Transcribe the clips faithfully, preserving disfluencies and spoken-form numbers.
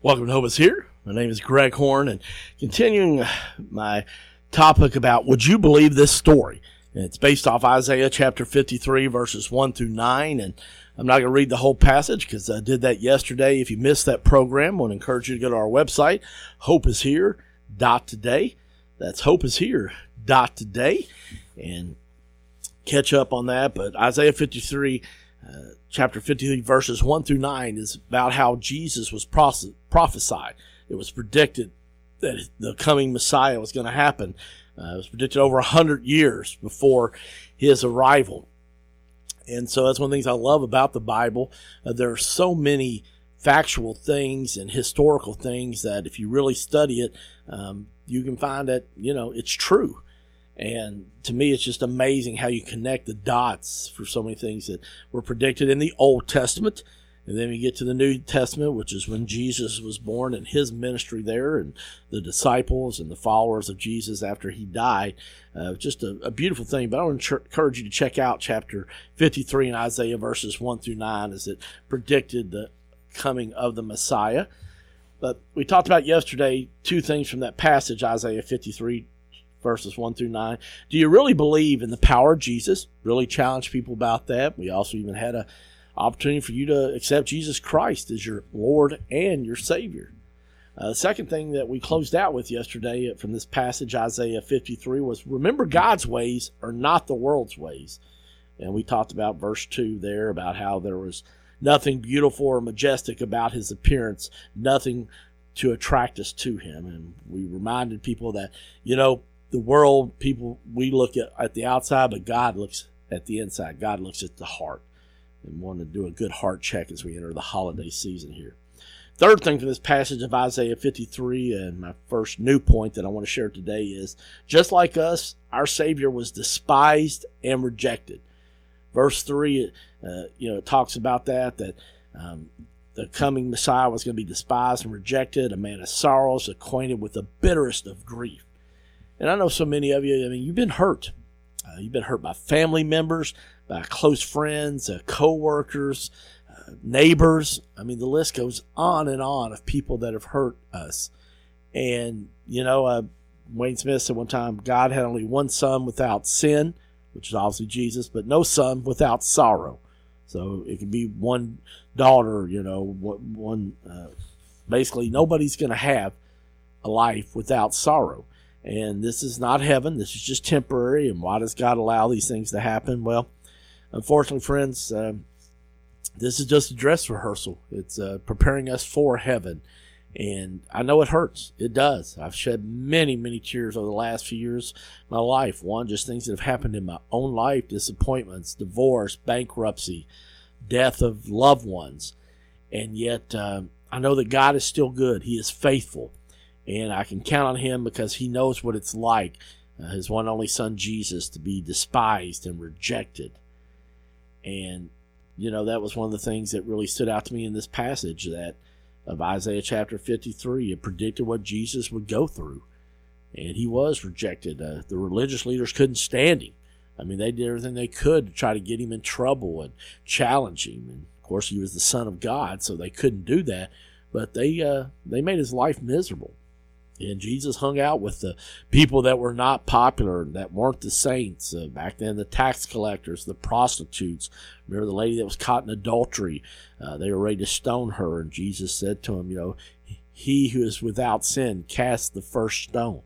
Welcome to Hope is Here. My name is Greg Horn, and continuing my topic about would you believe this story? And it's based off Isaiah chapter fifty-three, verses one through nine, and I'm not going to read the whole passage because I did that yesterday. If you missed that program, I want to encourage you to go to our website, hope is here dot today. That's hope is here dot today, and catch up on that. But Isaiah fifty-three, uh, chapter fifty-three, verses one through nine is about how Jesus was pros- prophesied. It was predicted that the coming Messiah was going to happen. Uh, it was predicted over one hundred years before his arrival. And so that's one of the things I love about the Bible. Uh, there are so many factual things and historical things that if you really study it, um, you can find that, you know, it's true. And to me, it's just amazing how you connect the dots for so many things that were predicted in the Old Testament. And then we get to the New Testament, which is when Jesus was born and his ministry there and the disciples and the followers of Jesus after he died. Uh, just a, a beautiful thing. But I want to encourage you to check out chapter fifty-three in Isaiah, verses one through nine, as it predicted the coming of the Messiah. But we talked about yesterday two things from that passage, Isaiah fifty-three, verses one through nine. Do you really believe in the power of Jesus? Really challenge people about that. We also even had a opportunity for you to accept Jesus Christ as your Lord and your Savior. Uh, the second thing that we closed out with yesterday from this passage, Isaiah fifty-three, was remember God's ways are not the world's ways. And we talked about verse two there, about how there was nothing beautiful or majestic about his appearance, nothing to attract us to him. And we reminded people that, you know, the world, people, we look at, at the outside, but God looks at the inside. God looks at the heart. And want to do a good heart check as we enter the holiday season here. Third thing from this passage of Isaiah fifty-three, and my first new point that I want to share today is, just like us, our Savior was despised and rejected. Verse three, uh, you know, it talks about that, that um, the coming Messiah was going to be despised and rejected, a man of sorrows, acquainted with the bitterest of grief. And I know so many of you, I mean, you've been hurt. Uh, you've been hurt by family members, by close friends, uh, co-workers, uh, neighbors. I mean, the list goes on and on of people that have hurt us. And, you know, uh, Wayne Smith said one time, God had only one son without sin, which is obviously Jesus, but no son without sorrow. So it could be one daughter, you know, one, one uh, basically nobody's going to have a life without sorrow. And this is not heaven. This is just temporary. And why does God allow these things to happen? Well, unfortunately, friends, uh, this is just a dress rehearsal. It's uh, preparing us for heaven. And I know it hurts. It does. I've shed many, many tears over the last few years of my life. One, just things that have happened in my own life, disappointments, divorce, bankruptcy, death of loved ones. And yet, uh, I know that God is still good. He is faithful. And I can count on him because he knows what it's like, uh, his one and only son, Jesus, to be despised and rejected. And, you know, that was one of the things that really stood out to me in this passage that of Isaiah chapter fifty-three. It predicted what Jesus would go through. And he was rejected. Uh, the religious leaders couldn't stand him. I mean, they did everything they could to try to get him in trouble and challenge him. And, of course, he was the Son of God, so they couldn't do that. But they uh, they made his life miserable. And Jesus hung out with the people that were not popular, that weren't the saints. Uh, back then, the tax collectors, the prostitutes. Remember the lady that was caught in adultery? Uh, they were ready to stone her. And Jesus said to him, you know, he who is without sin, cast the first stone.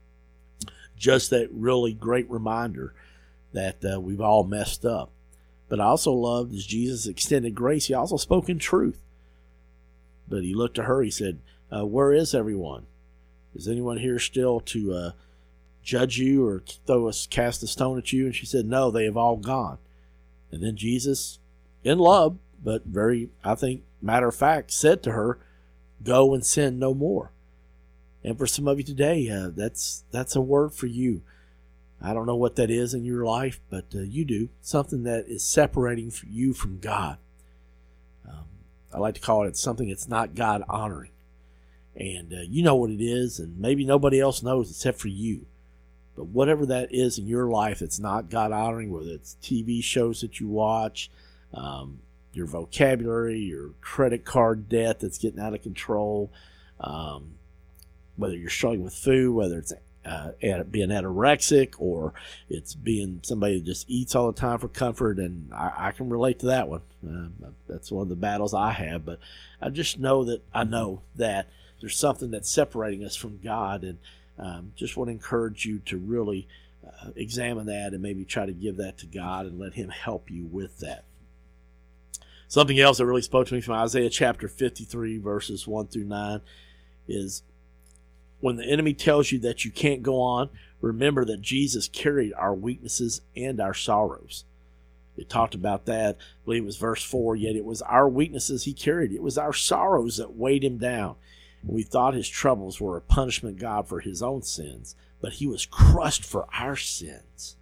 Just that really great reminder that uh, we've all messed up. But I also loved, as Jesus extended grace, he also spoke in truth. But he looked to her, he said, uh, where is everyone? Is anyone here still to uh, judge you or throw us, cast a stone at you? And she said, no, they have all gone. And then Jesus, in love, but very, I think, matter of fact, said to her, go and sin no more. And for some of you today, uh, that's that's a word for you. I don't know what that is in your life, but uh, you do. Something that is separating you from God. Um, I like to call it something that's not God honoring. And uh, you know what it is, and maybe nobody else knows except for you. But whatever that is in your life that's not God honoring, whether it's T V shows that you watch, um, your vocabulary, your credit card debt that's getting out of control, um, whether you're struggling with food, whether it's uh, being anorexic or it's being somebody that just eats all the time for comfort. And I, I can relate to that one. Uh, that's one of the battles I have. But I just know that I know that there's something that's separating us from God, and um, just want to encourage you to really uh, examine that and maybe try to give that to God and let Him help you with that. Something else that really spoke to me from Isaiah chapter fifty-three, verses one through nine, is when the enemy tells you that you can't go on, remember that Jesus carried our weaknesses and our sorrows. It talked about that. I believe it was verse four. Yet it was our weaknesses He carried. It was our sorrows that weighed Him down. We thought His troubles were a punishment, God, for His own sins, but He was crushed for our sins.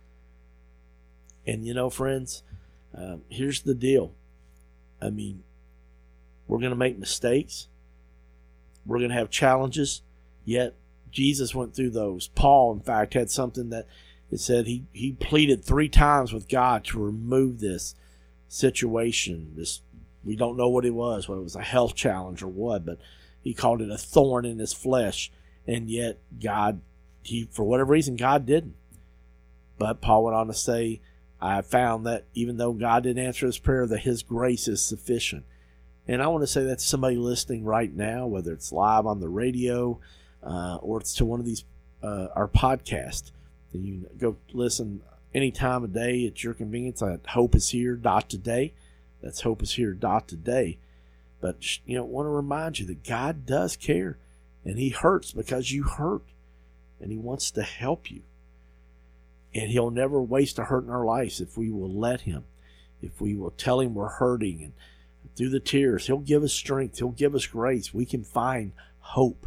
And you know, friends, um, here's the deal. I mean, we're going to make mistakes. We're going to have challenges. Yet Jesus went through those. Paul, in fact, had something that it said he, he pleaded three times with God to remove this situation. This, we don't know what it was, whether it was a health challenge or what, but he called it a thorn in his flesh. And yet God, he for whatever reason, God didn't. But Paul went on to say, I found that even though God didn't answer his prayer, that His grace is sufficient. And I want to say that to somebody listening right now, whether it's live on the radio uh, or it's to one of these, uh, our podcast. You can go listen any time of day at your convenience at hope is here dot today. That's hope is here dot today. But, you know, I want to remind you that God does care, and He hurts because you hurt, and He wants to help you. And He'll never waste a hurt in our lives if we will let Him, if we will tell Him we're hurting, and through the tears, He'll give us strength. He'll give us grace. We can find hope.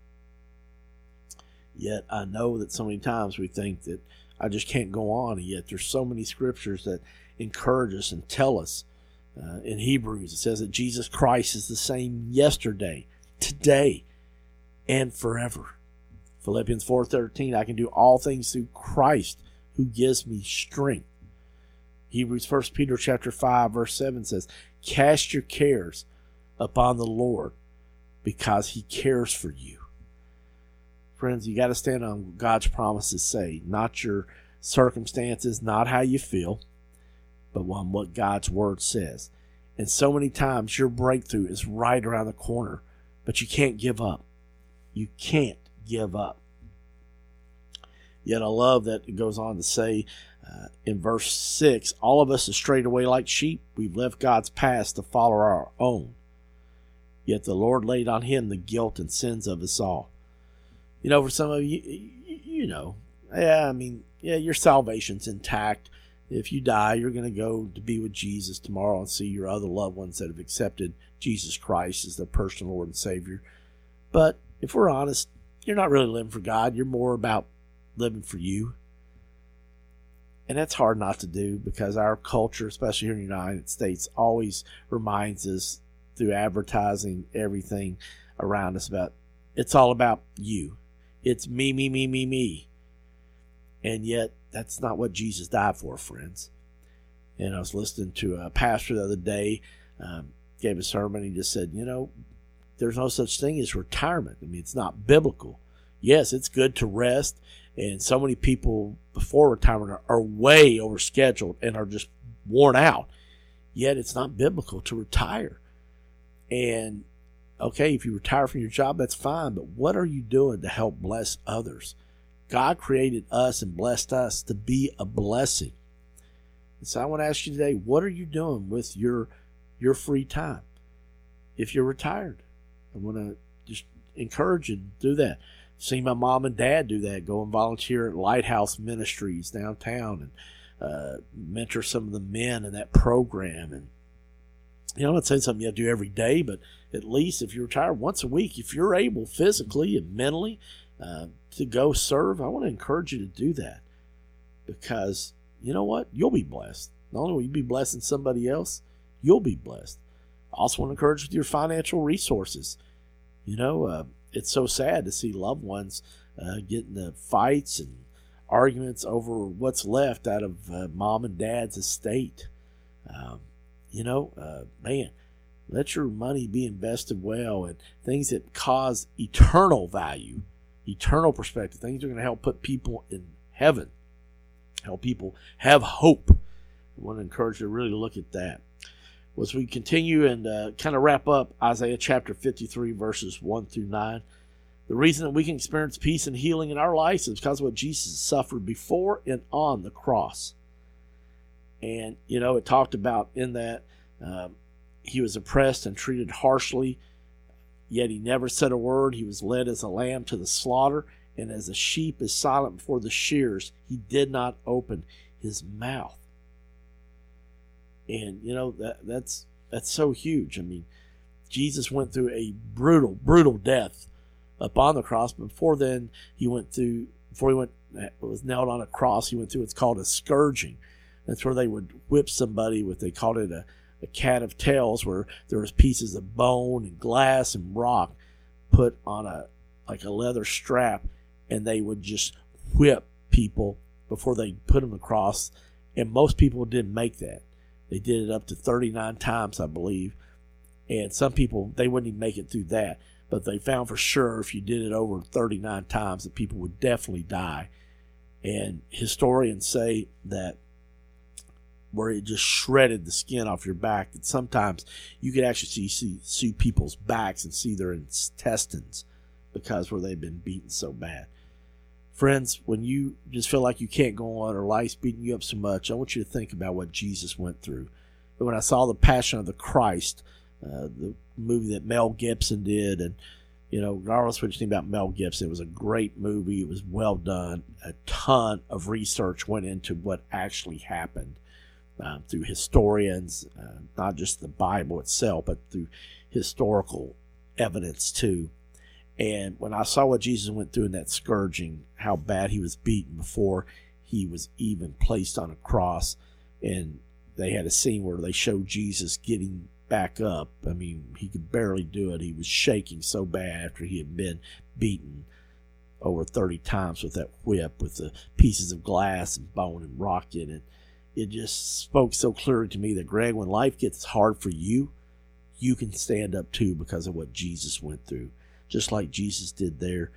Yet I know that so many times we think that I just can't go on, and yet there's so many scriptures that encourage us and tell us. Uh, in Hebrews, it says that Jesus Christ is the same yesterday, today, and forever. Philippians four thirteen, I can do all things through Christ who gives me strength. Hebrews First Peter chapter five verse seven says, cast your cares upon the Lord because He cares for you. Friends, you got to stand on what God's promises say, not your circumstances, not how you feel, but on what God's Word says. And so many times your breakthrough is right around the corner, but you can't give up. You can't give up. Yet I love that it goes on to say uh, in verse six, all of us have strayed away like sheep. We've left God's path to follow our own. Yet the Lord laid on Him the guilt and sins of us all. You know, for some of you, you, you know, yeah, I mean, yeah, your salvation's intact. If you die, you're going to go to be with Jesus tomorrow and see your other loved ones that have accepted Jesus Christ as their personal Lord and Savior. But if we're honest, you're not really living for God. You're more about living for you. And that's hard not to do because our culture, especially here in the United States, always reminds us through advertising everything around us about it's all about you. It's me, me, me, me, me. And yet that's not what Jesus died for, friends. And I was listening to a pastor the other day, um, gave a sermon, and he just said, you know, there's no such thing as retirement. I mean, it's not biblical. Yes, it's good to rest. And so many people before retirement are, are way overscheduled and are just worn out. Yet it's not biblical to retire. And, okay, if you retire from your job, that's fine. But what are you doing to help bless others? God created us and blessed us to be a blessing. And so I want to ask you today, what are you doing with your your free time? If you're retired, I want to just encourage you to do that. I've seen my mom and dad do that, go and volunteer at Lighthouse Ministries downtown and uh, mentor some of the men in that program. And, you know, I'm not saying something you have to do every day, but at least if you're retired once a week, if you're able physically and mentally uh, to go serve, I want to encourage you to do that. Because, you know what? You'll be blessed. Not only will you be blessing somebody else, you'll be blessed. I also want to encourage you with your financial resources. You know, uh, it's so sad to see loved ones uh, get into fights and arguments over what's left out of uh, mom and dad's estate. Um, you know, uh, man, let your money be invested well in things that cause eternal value, eternal perspective, things that are going to help put people in heaven, help people have hope. I want to encourage you to really look at that. As we continue and uh, kind of wrap up Isaiah chapter fifty-three, verses one through nine, the reason that we can experience peace and healing in our lives is because of what Jesus suffered before and on the cross. And, you know, it talked about in that um, he was oppressed and treated harshly, yet he never said a word. He was led as a lamb to the slaughter, and as a sheep is silent before the shears, he did not open his mouth. And, you know, that that's that's so huge. I mean, Jesus went through a brutal, brutal death up on the cross. Before then, he went through, before he went, was nailed on a cross, he went through what's called a scourging. That's where they would whip somebody with, they called it a, a cat of tails, where there was pieces of bone and glass and rock put on a, like a leather strap, and they would just whip people before they put them across. And most people didn't make that. They did it up to thirty-nine times, I believe. And some people, they wouldn't even make it through that. But they found for sure if you did it over thirty-nine times that people would definitely die. And historians say that where it just shredded the skin off your back, that sometimes you could actually see, see, see people's backs and see their intestines because where they've been beaten so bad. Friends, when you just feel like you can't go on or life's beating you up so much, I want you to think about what Jesus went through. But when I saw The Passion of the Christ, uh, the movie that Mel Gibson did, and, you know, regardless of what you think about Mel Gibson, it was a great movie. It was well done. A ton of research went into what actually happened um, through historians, uh, not just the Bible itself, but through historical evidence too. And when I saw what Jesus went through in that scourging, how bad he was beaten before he was even placed on a cross, and they had a scene where they showed Jesus getting back up. I mean, he could barely do it. He was shaking so bad after he had been beaten over thirty times with that whip, with the pieces of glass and bone and rock in it. It just spoke so clearly to me that, Greg, when life gets hard for you, you can stand up too because of what Jesus went through. Just like Jesus did there,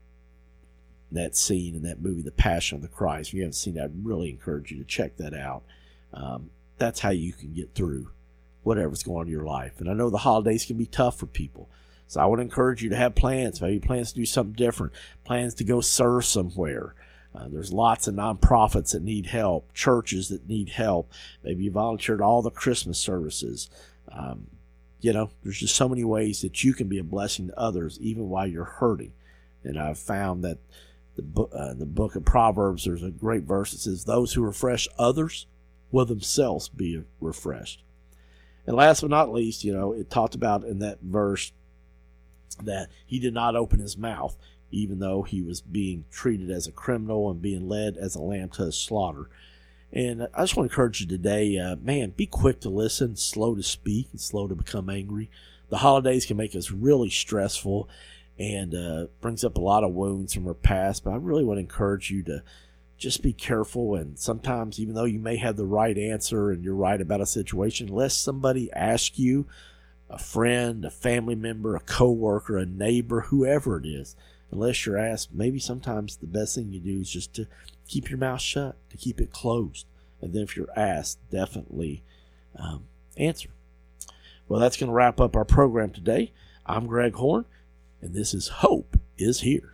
that scene in that movie, The Passion of the Christ. If you haven't seen that, I'd really encourage you to check that out. Um, that's how you can get through whatever's going on in your life. And I know the holidays can be tough for people. So I would encourage you to have plans, maybe plans to do something different, plans to go serve somewhere. Uh, there's lots of nonprofits that need help, churches that need help. Maybe you volunteered all the Christmas services. Um, You know, there's just so many ways that you can be a blessing to others, even while you're hurting. And I've found that the book, uh, the book of Proverbs, there's a great verse that says, "Those who refresh others will themselves be refreshed." And last but not least, you know, it talked about in that verse that he did not open his mouth, even though he was being treated as a criminal and being led as a lamb to his slaughter. And I just want to encourage you today, uh, man, be quick to listen, slow to speak, and slow to become angry. The holidays can make us really stressful and uh, brings up a lot of wounds from our past. But I really want to encourage you to just be careful. And sometimes, even though you may have the right answer and you're right about a situation, unless somebody asks you, a friend, a family member, a coworker, a neighbor, whoever it is, unless you're asked, maybe sometimes the best thing you do is just to keep your mouth shut, to keep it closed. And then if you're asked, definitely um, answer. Well, that's going to wrap up our program today. I'm Greg Horn, and this is Hope is Here.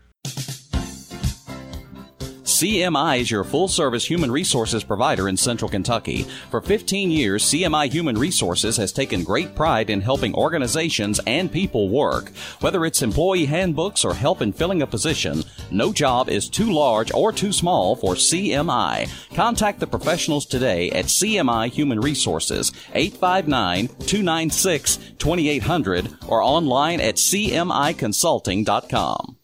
C M I is your full-service human resources provider in Central Kentucky. For fifteen years, C M I Human Resources has taken great pride in helping organizations and people work. Whether it's employee handbooks or help in filling a position, no job is too large or too small for C M I. Contact the professionals today at C M I Human Resources, eight five nine, two nine six, two eight zero zero or online at c m i consulting dot com.